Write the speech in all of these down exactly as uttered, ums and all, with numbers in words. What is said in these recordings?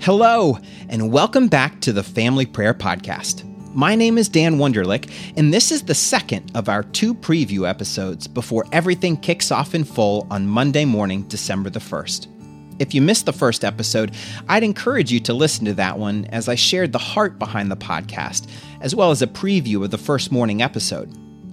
Hello, and welcome back to the Family Prayer Podcast. My name is Dan Wunderlich, and this is the second of our two preview episodes before everything kicks off in full on Monday morning, December the first. If you missed the first episode, I'd encourage you to listen to that one as I shared the heart behind the podcast, as well as a preview of the first morning episode.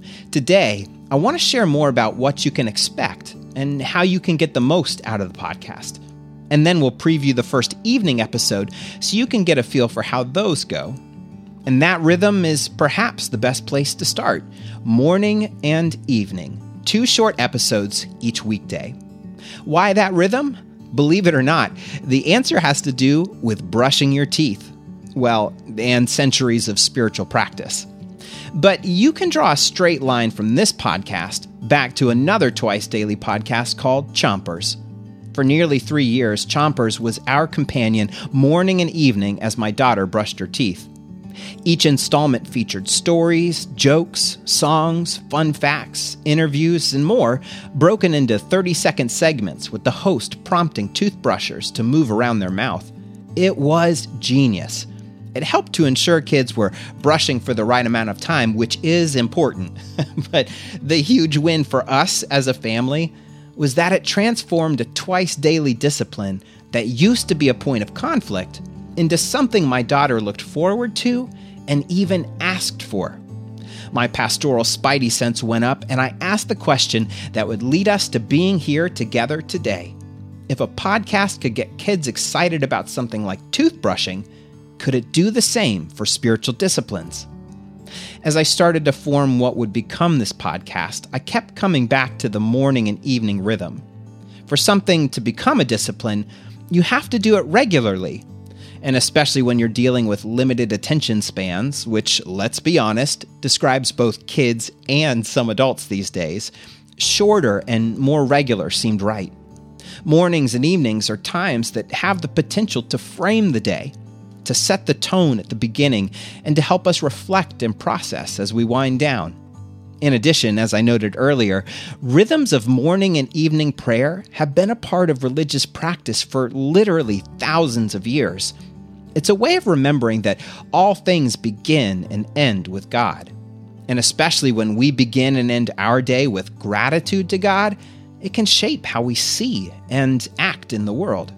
Today, I want to share more about what you can expect and how you can get the most out of the podcast. And then we'll preview the first evening episode so you can get a feel for how those go. And that rhythm is perhaps the best place to start. Morning and evening. Two short episodes each weekday. Why that rhythm? Believe it or not, the answer has to do with brushing your teeth. Well, and centuries of spiritual practice. But you can draw a straight line from this podcast back to another twice daily podcast called Chompers. For nearly three years, Chompers was our companion morning and evening as my daughter brushed her teeth. Each installment featured stories, jokes, songs, fun facts, interviews, and more, broken into thirty-second segments with the host prompting toothbrushers to move around their mouth. It was genius. It helped to ensure kids were brushing for the right amount of time, which is important. But the huge win for us as a family was that it transformed a twice-daily discipline that used to be a point of conflict into something my daughter looked forward to and even asked for. My pastoral spidey sense went up, and I asked the question that would lead us to being here together today. If a podcast could get kids excited about something like toothbrushing, could it do the same for spiritual disciplines? As I started to form what would become this podcast, I kept coming back to the morning and evening rhythm. For something to become a discipline, you have to do it regularly. And especially when you're dealing with limited attention spans, which, let's be honest, describes both kids and some adults these days, shorter and more regular seemed right. Mornings and evenings are times that have the potential to frame the day, to set the tone at the beginning, and to help us reflect and process as we wind down. In addition, as I noted earlier, rhythms of morning and evening prayer have been a part of religious practice for literally thousands of years. It's a way of remembering that all things begin and end with God. And especially when we begin and end our day with gratitude to God, it can shape how we see and act in the world.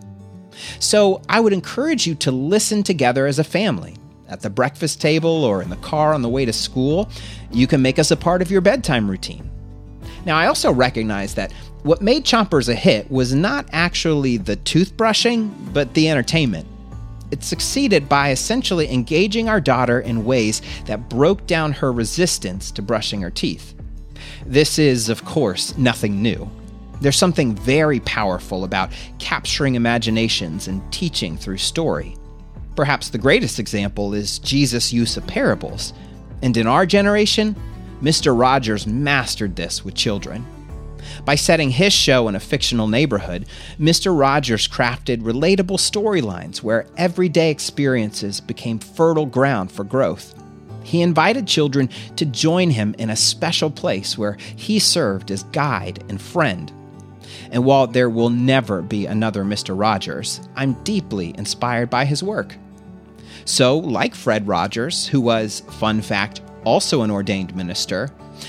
So I would encourage you to listen together as a family. At the breakfast table or in the car on the way to school, you can make us a part of your bedtime routine. Now, I also recognize that what made Chompers a hit was not actually the toothbrushing, but the entertainment. It succeeded by essentially engaging our daughter in ways that broke down her resistance to brushing her teeth. This is, of course, nothing new. There's something very powerful about capturing imaginations and teaching through story. Perhaps the greatest example is Jesus' use of parables. And in our generation, Mister Rogers mastered this with children. By setting his show in a fictional neighborhood, Mister Rogers crafted relatable storylines where everyday experiences became fertile ground for growth. He invited children to join him in a special place where he served as guide and friend. And while there will never be another Mister Rogers, I'm deeply inspired by his work. So, like Fred Rogers, who was, fun fact, also an ordained minister,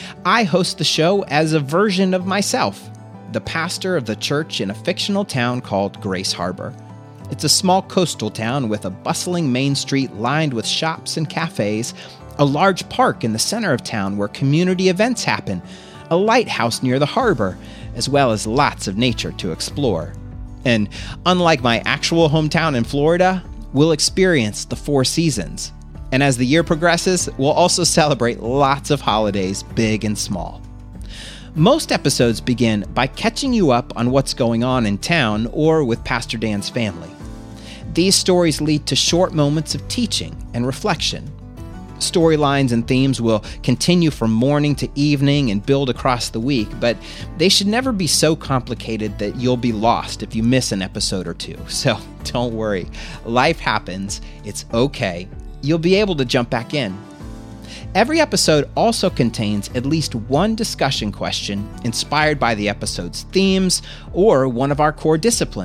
I host the show as a version of myself, the pastor of the church in a fictional town called Grace Harbor. It's a small coastal town with a bustling main street lined with shops and cafes, a large park in the center of town where community events happen, a lighthouse near the harbor, as well as lots of nature to explore. And unlike my actual hometown in Florida, we'll experience the four seasons. And as the year progresses, we'll also celebrate lots of holidays, big and small. Most episodes begin by catching you up on what's going on in town or with Pastor Dan's family. These stories lead to short moments of teaching and reflection. Storylines and themes will continue from morning to evening and build across the week, but they should never be so complicated that you'll be lost if you miss an episode or two. So don't worry. Life happens. It's okay. You'll be able to jump back in. Every episode also contains at least one discussion question inspired by the episode's themes or one of our core disciplines.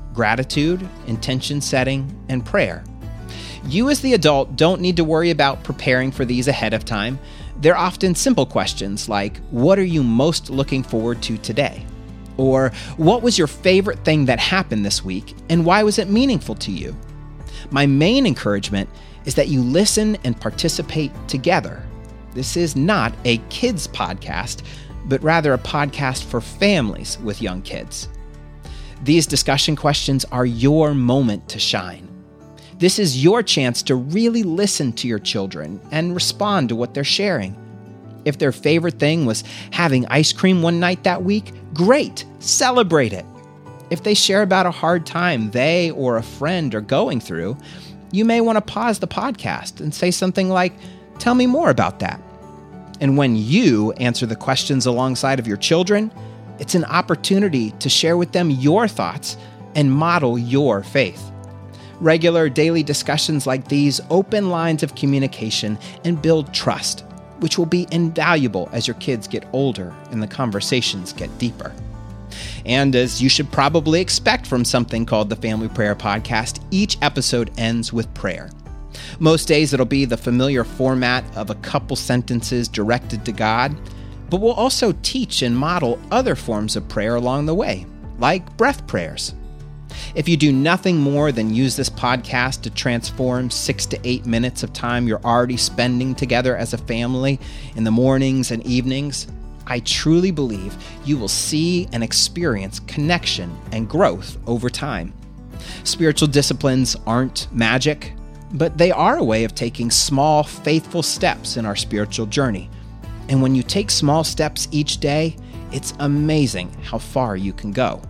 gratitude, intention setting, and prayer. You as the adult don't need to worry about preparing for these ahead of time. They're often simple questions like, what are you most looking forward to today? Or, what was your favorite thing that happened this week, and why was it meaningful to you? My main encouragement is that you listen and participate together. This is not a kids podcast, but rather a podcast for families with young kids. These discussion questions are your moment to shine. This is your chance to really listen to your children and respond to what they're sharing. If their favorite thing was having ice cream one night that week, great, celebrate it. If they share about a hard time they or a friend are going through, you may want to pause the podcast and say something like, tell me more about that. And when you answer the questions alongside of your children, it's an opportunity to share with them your thoughts and model your faith. Regular daily discussions like these open lines of communication and build trust, which will be invaluable as your kids get older and the conversations get deeper. And as you should probably expect from something called the Family Prayer Podcast, each episode ends with prayer. Most days it'll be the familiar format of a couple sentences directed to God, but we'll also teach and model other forms of prayer along the way, like breath prayers. If you do nothing more than use this podcast to transform six to eight minutes of time you're already spending together as a family in the mornings and evenings, I truly believe you will see and experience connection and growth over time. Spiritual disciplines aren't magic, but they are a way of taking small, faithful steps in our spiritual journey. And when you take small steps each day, it's amazing how far you can go.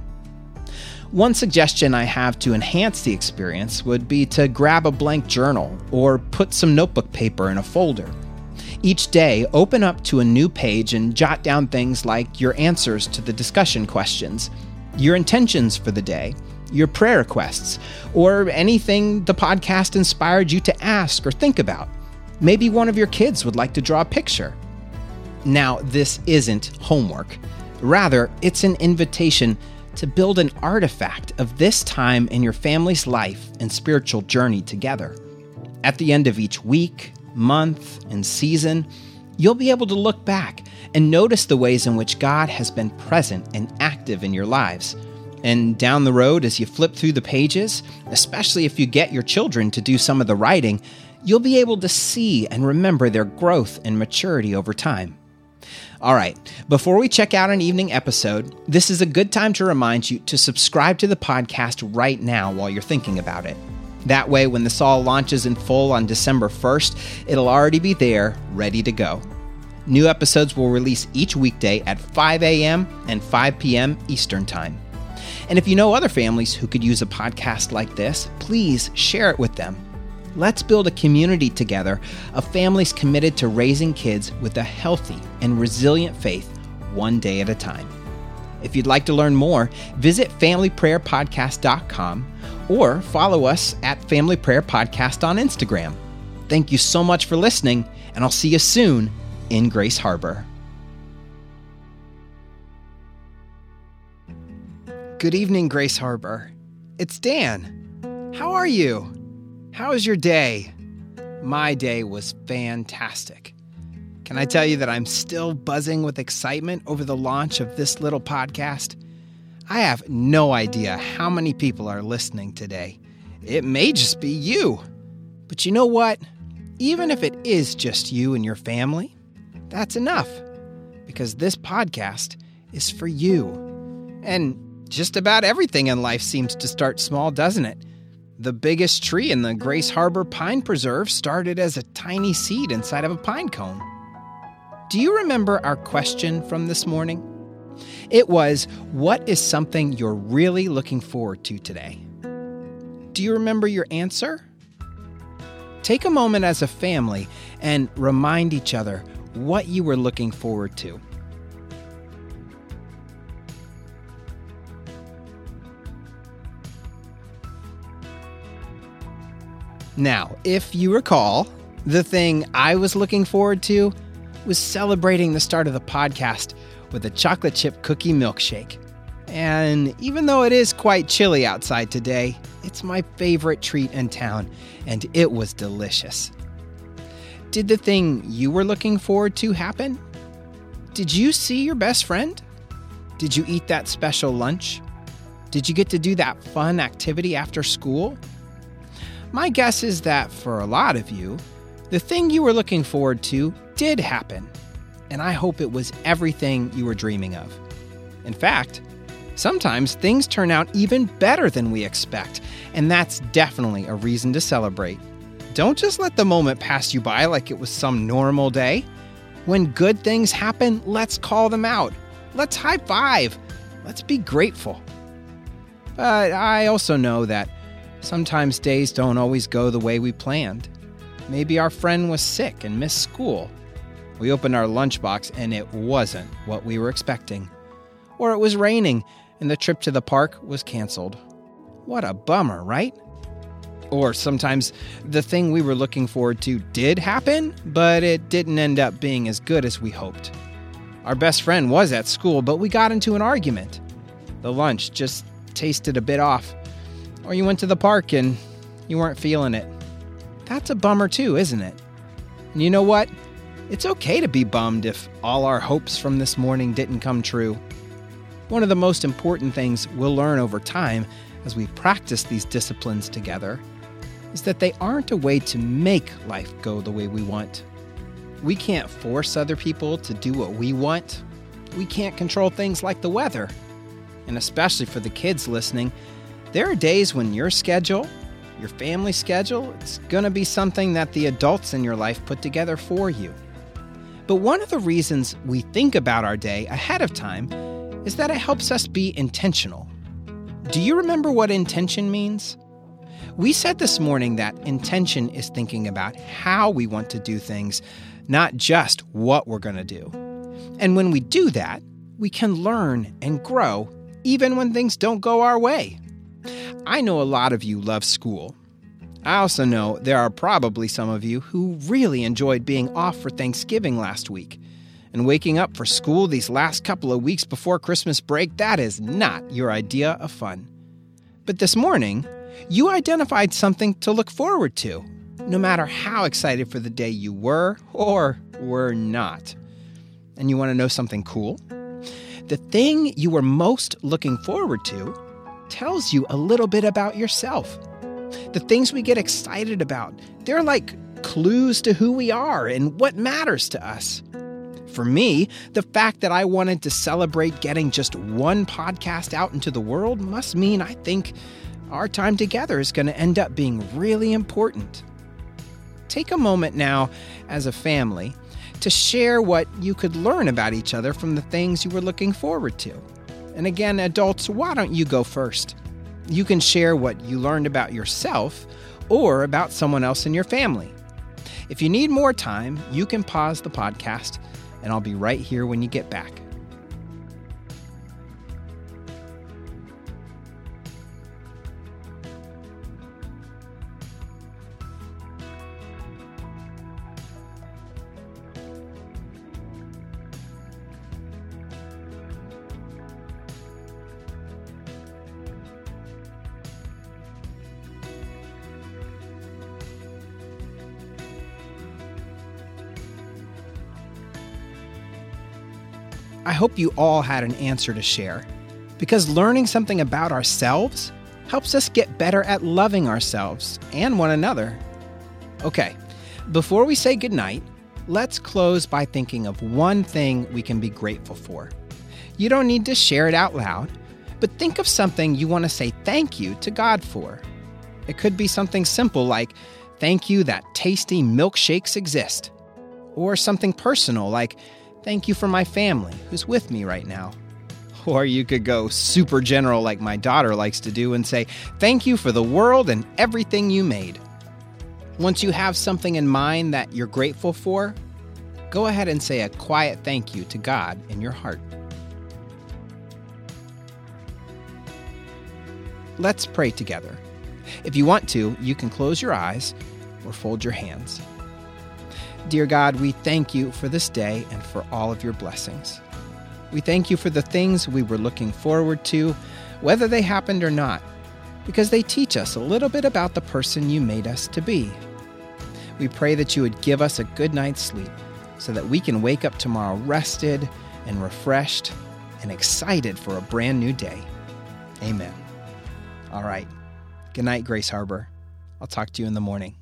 One suggestion I have to enhance the experience would be to grab a blank journal or put some notebook paper in a folder. Each day, open up to a new page and jot down things like your answers to the discussion questions, your intentions for the day, your prayer requests, or anything the podcast inspired you to ask or think about. Maybe one of your kids would like to draw a picture. Now, this isn't homework. Rather, it's an invitation to build an artifact of this time in your family's life and spiritual journey together. At the end of each week, month, and season, you'll be able to look back and notice the ways in which God has been present and active in your lives. And down the road, as you flip through the pages, especially if you get your children to do some of the writing, you'll be able to see and remember their growth and maturity over time. All right, before we check out an evening episode, this is a good time to remind you to subscribe to the podcast right now while you're thinking about it. That way, when this all launches in full on December first, it'll already be there, ready to go. New episodes will release each weekday at five a.m. and five p.m. Eastern Time. And if you know other families who could use a podcast like this, please share it with them. Let's build a community together of families committed to raising kids with a healthy and resilient faith one day at a time. If you'd like to learn more, visit family prayer podcast dot com or follow us at Family Prayer Podcast on Instagram. Thank you so much for listening, and I'll see you soon in Grace Harbor. Good evening, Grace Harbor. It's Dan. How are you? How was your day? My day was fantastic. Can I tell you that I'm still buzzing with excitement over the launch of this little podcast? I have no idea how many people are listening today. It may just be you. But you know what? Even if it is just you and your family, that's enough. Because this podcast is for you. And just about everything in life seems to start small, doesn't it? The biggest tree in the Grace Harbor Pine Preserve started as a tiny seed inside of a pine cone. Do you remember our question from this morning? It was, what is something you're really looking forward to today? Do you remember your answer? Take a moment as a family and remind each other what you were looking forward to. Now, if you recall, the thing I was looking forward to was celebrating the start of the podcast with a chocolate chip cookie milkshake. And even though it is quite chilly outside today, it's my favorite treat in town, and it was delicious. Did the thing you were looking forward to happen? Did you see your best friend? Did you eat that special lunch? Did you get to do that fun activity after school? My guess is that for a lot of you, the thing you were looking forward to did happen, and I hope it was everything you were dreaming of. In fact, sometimes things turn out even better than we expect, and that's definitely a reason to celebrate. Don't just let the moment pass you by like it was some normal day. When good things happen, let's call them out. Let's high five. Let's be grateful. But I also know that sometimes days don't always go the way we planned. Maybe our friend was sick and missed school. We opened our lunchbox and it wasn't what we were expecting. Or it was raining and the trip to the park was canceled. What a bummer, right? Or sometimes the thing we were looking forward to did happen, but it didn't end up being as good as we hoped. Our best friend was at school, but we got into an argument. The lunch just tasted a bit off. Or you went to the park and you weren't feeling it. That's a bummer too, isn't it? And you know what? It's okay to be bummed if all our hopes from this morning didn't come true. One of the most important things we'll learn over time as we practice these disciplines together is that they aren't a way to make life go the way we want. We can't force other people to do what we want. We can't control things like the weather. And especially for the kids listening, there are days when your schedule, your family schedule, it's going to be something that the adults in your life put together for you. But one of the reasons we think about our day ahead of time is that it helps us be intentional. Do you remember what intention means? We said this morning that intention is thinking about how we want to do things, not just what we're going to do. And when we do that, we can learn and grow even when things don't go our way. I know a lot of you love school. I also know there are probably some of you who really enjoyed being off for Thanksgiving last week. And waking up for school these last couple of weeks before Christmas break, that is not your idea of fun. But this morning, you identified something to look forward to, no matter how excited for the day you were or were not. And you want to know something cool? The thing you were most looking forward to tells you a little bit about yourself. The things we get excited about, they're like clues to who we are and what matters to us. For me, the fact that I wanted to celebrate getting just one podcast out into the world must mean I think our time together is going to end up being really important. Take a moment now as a family to share what you could learn about each other from the things you were looking forward to. And again, adults, why don't you go first? You can share what you learned about yourself or about someone else in your family. If you need more time, you can pause the podcast, and I'll be right here when you get back. I hope you all had an answer to share, because learning something about ourselves helps us get better at loving ourselves and one another. Okay, before we say goodnight, let's close by thinking of one thing we can be grateful for. You don't need to share it out loud, but think of something you want to say thank you to God for. It could be something simple like, thank you that tasty milkshakes exist, or something personal like, thank you for my family who's with me right now. Or you could go super general like my daughter likes to do and say, thank you for the world and everything you made. Once you have something in mind that you're grateful for, go ahead and say a quiet thank you to God in your heart. Let's pray together. If you want to, you can close your eyes or fold your hands. Dear God, we thank you for this day and for all of your blessings. We thank you for the things we were looking forward to, whether they happened or not, because they teach us a little bit about the person you made us to be. We pray that you would give us a good night's sleep so that we can wake up tomorrow rested and refreshed and excited for a brand new day. Amen. All right. Good night, Grace Harbor. I'll talk to you in the morning.